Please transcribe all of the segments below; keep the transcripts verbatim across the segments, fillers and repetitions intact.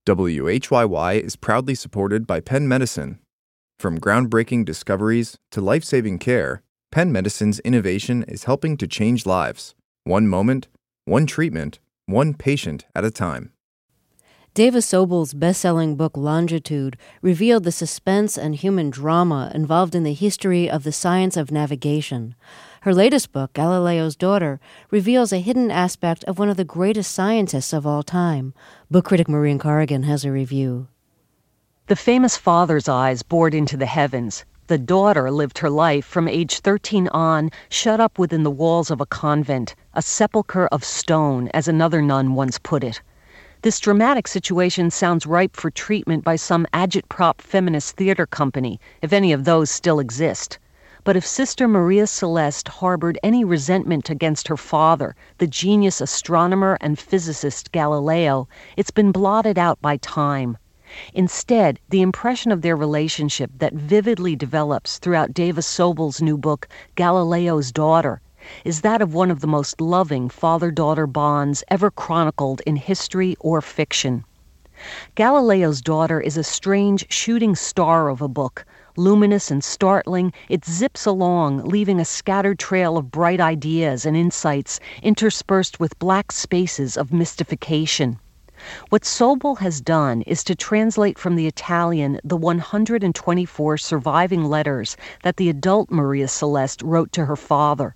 W H Y Y is proudly supported by Penn Medicine. From groundbreaking discoveries to life-saving care, Penn Medicine's innovation is helping to change lives, one moment, one treatment, one patient at a time. Davis Sobel's best-selling book Longitude revealed the suspense and human drama involved in the history of the science of navigation. Her latest book, Galileo's Daughter, reveals a hidden aspect of one of the greatest scientists of all time. Book critic Maureen Corrigan has a review. The famous father's eyes bored into the heavens. The daughter lived her life from age thirteen on, shut up within the walls of a convent, a sepulchre of stone, as another nun once put it. This dramatic situation sounds ripe for treatment by some agitprop feminist theater company, if any of those still exist. But if Sister Maria Celeste harbored any resentment against her father, the genius astronomer and physicist Galileo, it's been blotted out by time. Instead, the impression of their relationship that vividly develops throughout Davis Sobel's new book, Galileo's Daughter, is that of one of the most loving father-daughter bonds ever chronicled in history or fiction. Galileo's Daughter is a strange shooting star of a book. Luminous and startling, it zips along, leaving a scattered trail of bright ideas and insights interspersed with black spaces of mystification. What Sobel has done is to translate from the Italian the one hundred twenty-four surviving letters that the adult Maria Celeste wrote to her father.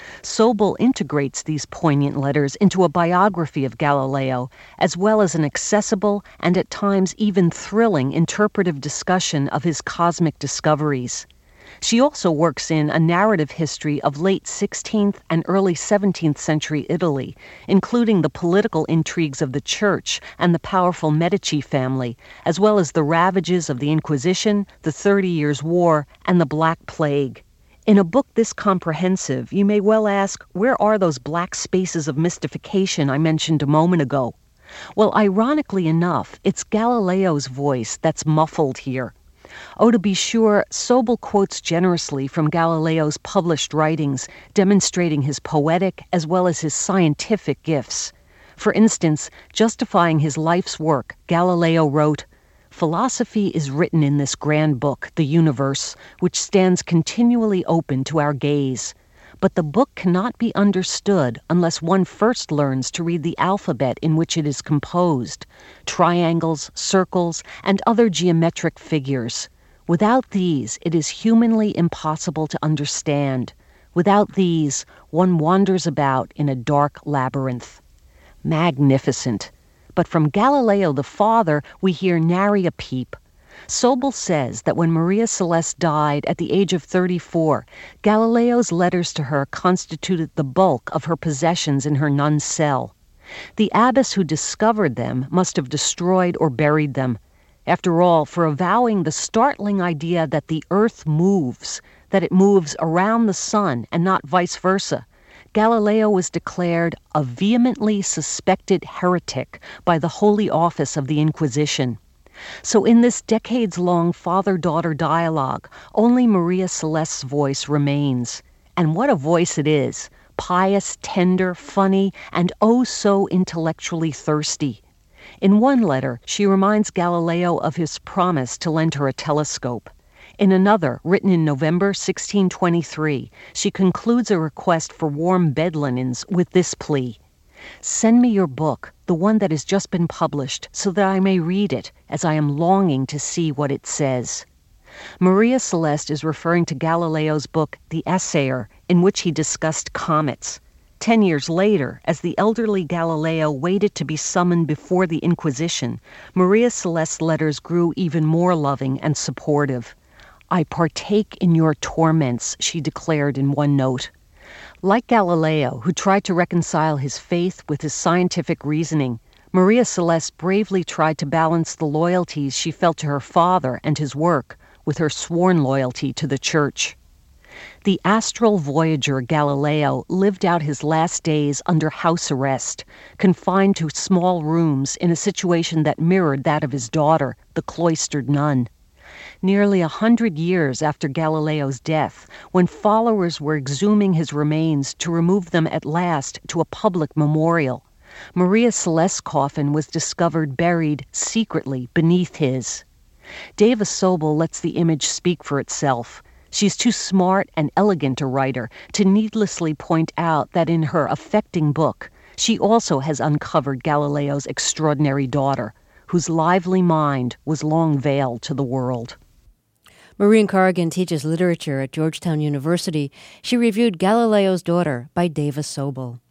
Sobel integrates these poignant letters into a biography of Galileo, as well as an accessible and at times even thrilling interpretive discussion of his cosmic discoveries. She also works in a narrative history of late sixteenth and early seventeenth century Italy, including the political intrigues of the Church and the powerful Medici family, as well as the ravages of the Inquisition, the Thirty Years' War, and the Black Plague. In a book this comprehensive, you may well ask, where are those black spaces of mystification I mentioned a moment ago? Well, ironically enough, it's Galileo's voice that's muffled here. Oh, to be sure, Sobel quotes generously from Galileo's published writings, demonstrating his poetic as well as his scientific gifts. For instance, justifying his life's work, Galileo wrote, "Philosophy is written in this grand book, the universe, which stands continually open to our gaze. But the book cannot be understood unless one first learns to read the alphabet in which it is composed, triangles, circles, and other geometric figures. Without these, it is humanly impossible to understand. Without these, one wanders about in a dark labyrinth." Magnificent. But from Galileo the father, we hear nary a peep. Sobel says that when Maria Celeste died at the age of thirty-four, Galileo's letters to her constituted the bulk of her possessions in her nun's cell. The abbess who discovered them must have destroyed or buried them. After all, for avowing the startling idea that the earth moves, that it moves around the sun and not vice versa, Galileo was declared a vehemently suspected heretic by the Holy Office of the Inquisition. So in this decades-long father-daughter dialogue, only Maria Celeste's voice remains. And what a voice it is! Pious, tender, funny, and oh so intellectually thirsty. In one letter, she reminds Galileo of his promise to lend her a telescope. In another, written in November sixteen twenty-three, she concludes a request for warm bed linens with this plea: "Send me your book, the one that has just been published, so that I may read it, as I am longing to see what it says." Maria Celeste is referring to Galileo's book, The Assayer, in which he discussed comets. Ten years later, as the elderly Galileo waited to be summoned before the Inquisition, Maria Celeste's letters grew even more loving and supportive. "I partake in your torments," she declared in one note. Like Galileo, who tried to reconcile his faith with his scientific reasoning, Maria Celeste bravely tried to balance the loyalties she felt to her father and his work with her sworn loyalty to the Church. The astral voyager Galileo lived out his last days under house arrest, confined to small rooms in a situation that mirrored that of his daughter, the cloistered nun. Nearly a hundred years after Galileo's death, when followers were exhuming his remains to remove them at last to a public memorial, Maria Celeste's coffin was discovered buried secretly beneath his. Dava Sobel lets the image speak for itself. She's too smart and elegant a writer to needlessly point out that in her affecting book, she also has uncovered Galileo's extraordinary daughter, whose lively mind was long veiled to the world. Maureen Corrigan teaches literature at Georgetown University. She reviewed Galileo's Daughter by Dava Sobel.